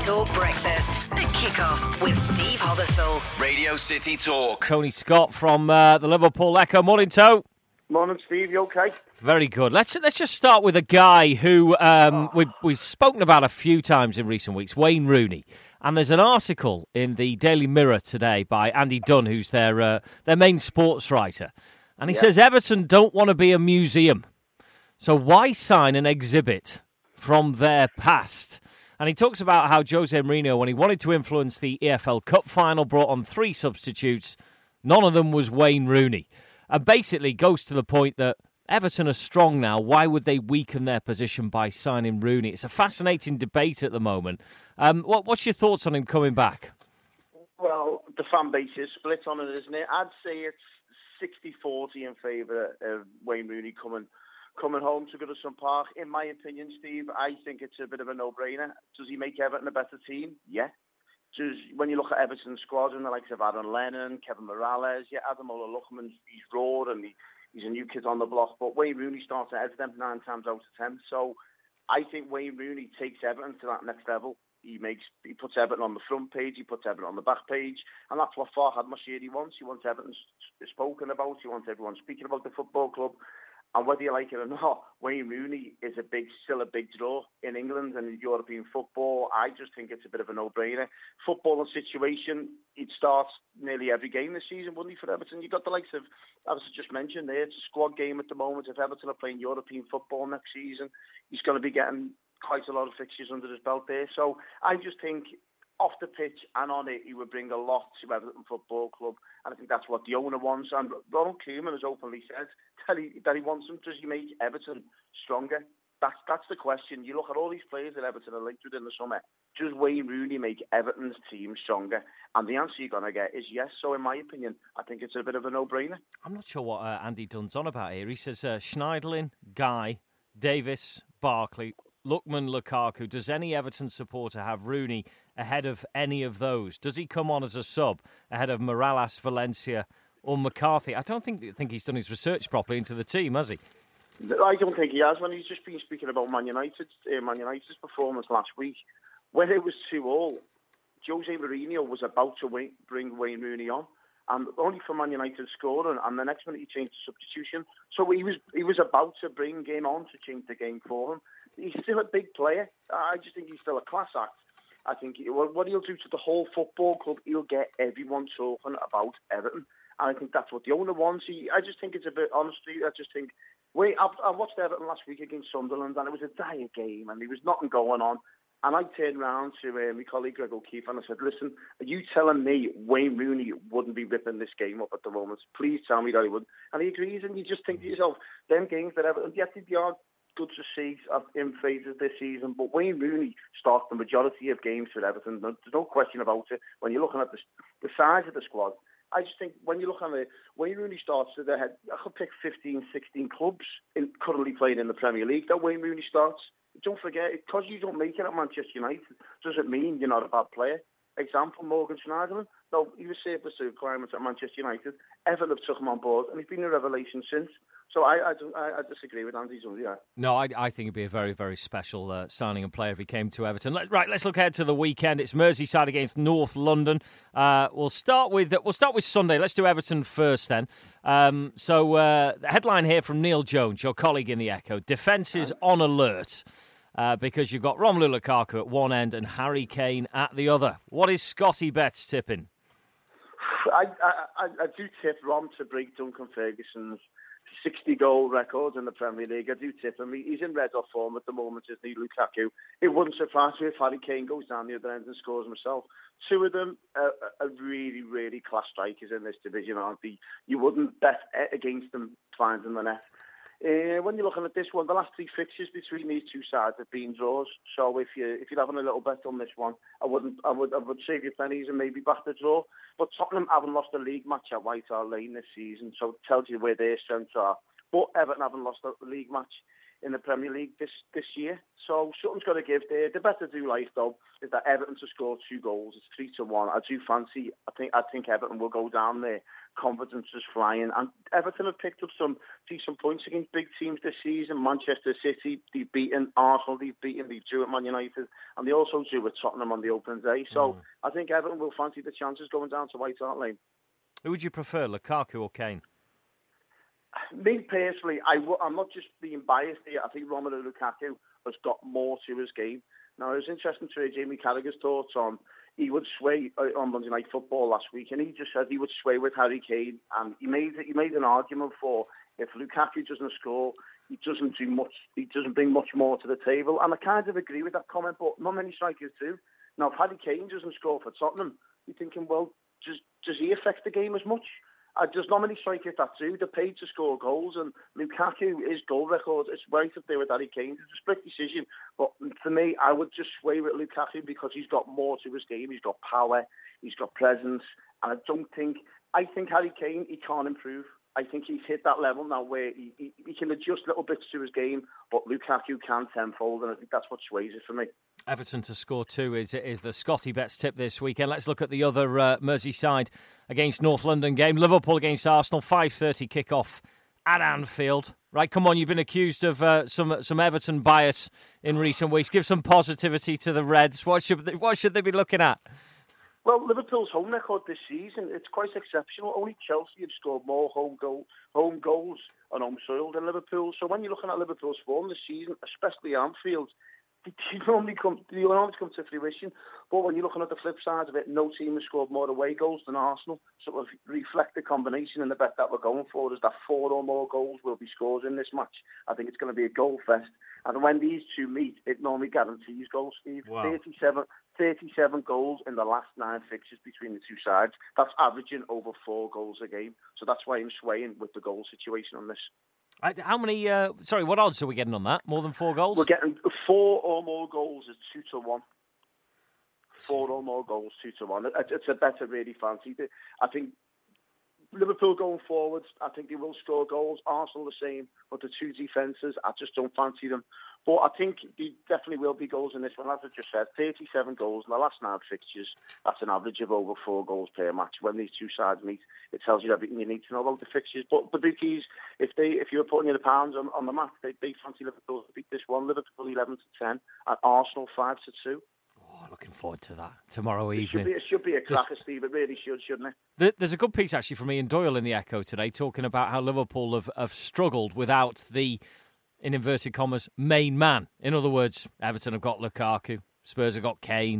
Talk Breakfast. The Kickoff with Steve Hothersall. Radio City Talk. Tony Scott from the Liverpool Echo. Morning, To. Morning, Steve. You okay? Very good. Let's just start with a guy who we've spoken about a few times in recent weeks, Wayne Rooney. And there's an article in the Daily Mirror today by Andy Dunn, who's their main sports writer. And he says Everton don't want to be a museum. So why sign an exhibit from their past? And he talks about how Jose Mourinho, when he wanted to influence the EFL Cup final, brought on 3 substitutes. None of them was Wayne Rooney. And basically goes to the point that Everton are strong now. Why would they weaken their position by signing Rooney? It's a fascinating debate at the moment. What's your thoughts on him coming back? Well, the fan base is split on it, isn't it? I'd say it's 60-40 in favour of Wayne Rooney coming home to Goodison Park. In my opinion, Steve, I think it's a bit of a no-brainer. Does he make Everton a better team? Yeah. When you look at Everton's squad and the likes of Aaron Lennon, Kevin Morales, Ademola Lookman, he's raw and he's a new kid on the block. But Wayne Rooney starts ahead of them 9 times out of 10. So I think Wayne Rooney takes Everton to that next level. He puts Everton on the front page, he puts Everton on the back page, and that's what Farhad Moshiri wants. He wants Everton spoken about, he wants everyone speaking about the football club. And whether you like it or not, Wayne Rooney is still a big draw in England and European football. I just think it's a bit of a no-brainer. Football and situation, it starts nearly every game this season, wouldn't he, for Everton? You've got the likes of, as I just mentioned there, it's a squad game at the moment. If Everton are playing European football next season, he's going to be getting quite a lot of fixtures under his belt there. So I just think off the pitch and on it, he would bring a lot to Everton Football Club. And I think that's what the owner wants. And Ronald Koeman has openly said that he wants them. Does he make Everton stronger? That's the question. You look at all these players that Everton are linked with in the summer. Does Wayne Rooney make Everton's team stronger? And the answer you're going to get is yes. So in my opinion, I think it's a bit of a no-brainer. I'm not sure what Andy Dunn's on about here. He says Schneiderlin, Guy, Davis, Barkley, Lookman, Lukaku. Does any Everton supporter have Rooney ahead of any of those? Does he come on as a sub ahead of Morales, Valencia or McCarthy? I don't think he's done his research properly into the team, has he? I don't think he has. When he's just been speaking about Man United's performance last week, when it was 2-2, Jose Mourinho was about to bring Wayne Rooney on, and only for Man United scoring, and the next minute he changed the substitution. So he was about to bring him on to change the game for him. He's still a big player. I just think he's still a class act. I think what he'll do to the whole football club, he'll get everyone talking about Everton. And I think that's what the owner wants. I just think it's a bit, honestly, I watched Everton last week against Sunderland, and it was a dire game, and there was nothing going on. And I turned round to my colleague Greg O'Keefe and I said, listen, are you telling me Wayne Rooney wouldn't be ripping this game up at the moment? Please tell me that he wouldn't. And he agrees, and you just think to yourself, them games that Everton, yes, they are good to see in phases this season, but Wayne Rooney starts the majority of games for Everton. There's no question about it. When you're looking at the size of the squad, I just think when you look at it, Wayne Rooney starts to the head. I could pick 15, 16 clubs currently playing in the Premier League that Wayne Rooney starts. Don't forget, because you don't make it at Manchester United, doesn't mean you're not a bad player. Example, Morgan Schneiderlin. No, he was surplus to requirements at Manchester United. Everton have took him on board, and he's been a revelation since. So I disagree with Andy Dunn. Yeah. No, I think it'd be a very, very special signing and player if he came to Everton. Right, let's look ahead to the weekend. It's Merseyside against North London. We'll start with Sunday. Let's do Everton first then. The headline here from Neil Jones, your colleague in the Echo: defence is on alert. Because you've got Romelu Lukaku at one end and Harry Kane at the other. What is Scotty Betts tipping? I do tip Rom to break Duncan Ferguson's 60-goal record in the Premier League. I do tip him. He's in red hot form at the moment, isn't he, Lukaku? It wouldn't surprise me if Harry Kane goes down the other end and scores himself. Two of them are really, really class strikers in this division, aren't they? You wouldn't bet against them finding the net. When you're looking at this one, the last 3 fixtures between these two sides have been draws. So if you're having a little bet on this one, I would save your pennies and maybe back the draw. But Tottenham haven't lost a league match at White Hart Lane this season, so it tells you where their strengths are. But Everton haven't lost a league match in the Premier League this year. So something's got to give there. The better do life, though, is that Everton to score 2 goals. It's 3-1. I do fancy. I think Everton will go down there. Confidence is flying, and Everton have picked up some decent points against big teams this season. Manchester City, they've beaten Arsenal, they drew at Man United, and they also drew at Tottenham on the opening day. So I think Everton will fancy the chances going down to White Hart Lane. Who would you prefer, Lukaku or Kane? Me personally, I'm not just being biased here. I think Romelu Lukaku has got more to his game. Now, it was interesting to hear Jamie Carragher's thoughts on he would sway on Monday Night Football last week, and he just said he would sway with Harry Kane, and he made an argument for if Lukaku doesn't score, he doesn't do much. He doesn't bring much more to the table, and I kind of agree with that comment. But not many strikers do. Now, if Harry Kane doesn't score for Tottenham, you're thinking, well, does he affect the game as much? There's not many strikers that do. They're paid to score goals, and Lukaku, his goal record, it's right up there with Harry Kane. It's a split decision. But for me, I would just sway with Lukaku because he's got more to his game. He's got power, he's got presence, and I think Harry Kane, he can't improve. I think he's hit that level now where he can adjust little bits to his game, but Lukaku can tenfold, and I think that's what sways it for me. Everton to score 2 is the Scotty Bets tip this weekend. Let's look at the other Merseyside against North London game. Liverpool against Arsenal, 5:30 kickoff at Anfield. Right, come on, you've been accused of some Everton bias in recent weeks. Give some positivity to the Reds. What should they be looking at? Well, Liverpool's home record this season, it's quite exceptional. Only Chelsea have scored more home goals on home soil than Liverpool. So when you're looking at Liverpool's form this season, especially Anfield, they normally come to fruition. But when you're looking at the flip side of it, no team has scored more away goals than Arsenal. So if you reflect the combination and the bet that we're going for is that 4 or more goals will be scored in this match. I think it's going to be a goal fest. And when these two meet, it normally guarantees goals, Steve. Wow. 37 goals in the last 9 fixtures between the two sides. That's averaging over 4 goals a game. So that's why I'm swaying with the goal situation on this. How many, what odds are we getting on that? More than 4 goals? We're getting 4 or more goals is 2-1. 4 or more goals, 2-1. It's a bet I really fancy. I think Liverpool going forward, I think they will score goals. Arsenal the same, but the two defences, I just don't fancy them. But I think there definitely will be goals in this one. As I just said, 37 goals in the last 9 fixtures. That's an average of over 4 goals per match. When these two sides meet, it tells you everything you need to know about the fixtures. But the bookies, if you were putting your pounds on the map, they fancy Liverpool to beat this one. Liverpool 11-10 and Arsenal 5-2. Oh, looking forward to that tomorrow evening. It should be a cracker, Steve. It really should, shouldn't it? There's a good piece actually from Ian Doyle in the Echo today talking about how Liverpool have struggled without the, in inverted commas, main man. In other words, Everton have got Lukaku, Spurs have got Kane,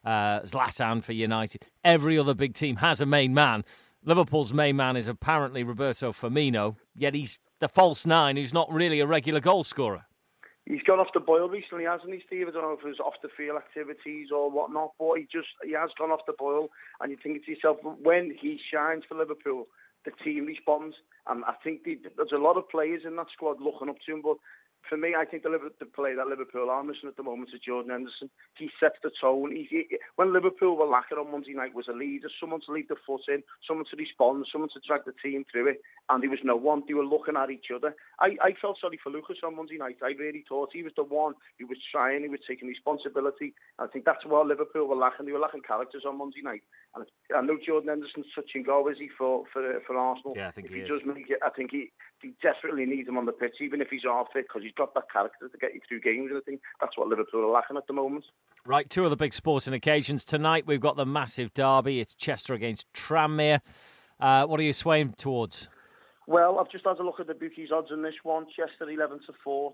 Zlatan for United. Every other big team has a main man. Liverpool's main man is apparently Roberto Firmino, yet he's the false 9 who's not really a regular goal scorer. He's gone off the boil recently, hasn't he, Steve? I don't know if it was off-the-field activities or whatnot, but he has gone off the boil. And you think to yourself, when he shines for Liverpool, the team responds. And I think there's a lot of players in that squad looking up to him, but for me, I think the player that Liverpool are missing at the moment is Jordan Henderson. He sets the tone. When Liverpool were lacking on Monday night was a leader, someone to lead the foot in, someone to respond, someone to drag the team through it, and there was no one. They were looking at each other. I felt sorry for Lucas on Monday night. I really thought he was the one who was trying, he was taking responsibility. I think that's why Liverpool were lacking. They were lacking characters on Monday night. And I know Jordan Henderson's touch and go, is he, for Arsenal? Yeah, I think he does make it, I think he desperately needs him on the pitch, even if he's half fit, because he's got that character to get you through games. And I think that's what Liverpool are lacking at the moment. Right, 2 of the big sporting occasions tonight. We've got the massive derby. It's Chester against Tranmere. What are you swaying towards? Well, I've just had a look at the bookies odds in this one. Chester 11-4.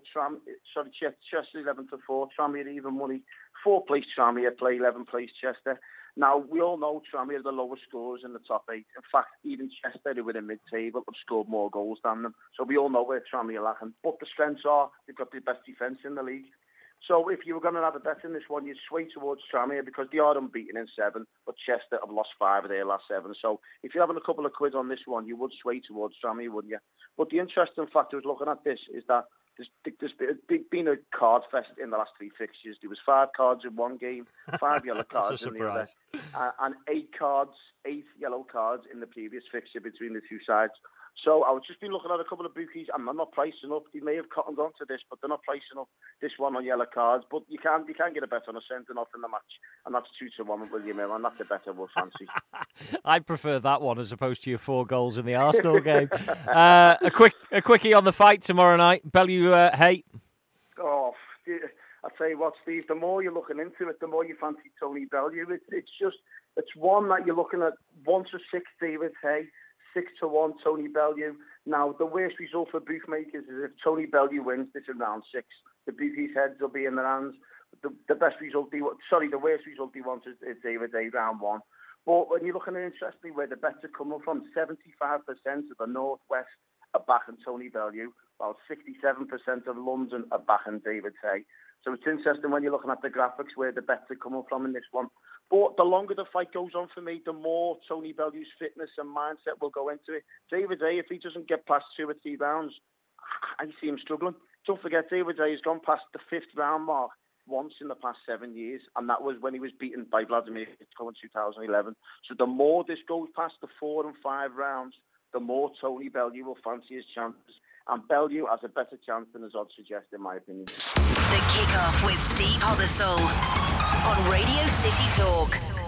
Chester 11-4. Tranmere even money. 4 place Tranmere play, 11 place Chester. Now, we all know Tranmere are the lowest scorers in the top 8. In fact, even Chester, who were in mid-table, have scored more goals than them. So we all know where Tranmere are lacking. But the strengths are, they've got the best defence in the league. So if you were going to have a bet in this one, you'd sway towards Tranmere because they are unbeaten in 7, but Chester have lost 5 of their last 7. So if you're having a couple of quid on this one, you would sway towards Tranmere, wouldn't you? But the interesting factor is looking at this is that there's been a card fest in the last 3 fixtures. There was 5 cards in one game, 5 yellow cards in the other, and 8 yellow cards in the previous fixture between the two sides. So I would just be looking at a couple of bookies, and I'm not pricing up. They may have cottoned on to this, but they're not pricing up this one on yellow cards. But you can get a bet on a centre off in the match, and that's 2-1 with William Hill, and that's a bet I would fancy. I prefer that one as opposed to your 4 goals in the Arsenal game. A quickie on the fight tomorrow night. Bellew Hay. Oh, I tell you what, Steve. The more you're looking into it, the more you fancy Tony Bellew. It's one that you're looking at 1-6 David Hay. 6-1 Tony Bellew. Now, the worst result for bookmakers is if Tony Bellew wins this in round 6. The bookies' heads will be in their hands. The worst result he wants is David Hay round 1. But when you're looking at interestingly where the bets are coming from, 75% of the Northwest are backing Tony Bellew, while 67% of London are backing David Hay. So it's interesting when you're looking at the graphics where the bets are coming from in this one. But the longer the fight goes on for me, the more Tony Bellew's fitness and mindset will go into it. David Hay, if he doesn't get past 2 or 3 rounds, I see him struggling. Don't forget, David Hay has gone past the 5th round mark once in the past 7 years, and that was when he was beaten by Vladimir Klitschko in 2011. So the more this goes past the 4 and 5 rounds, the more Tony Bellew will fancy his chances. And Bellew has a better chance than his odds suggest, in my opinion. The Kickoff with Steve Hothersall on Radio City Talk.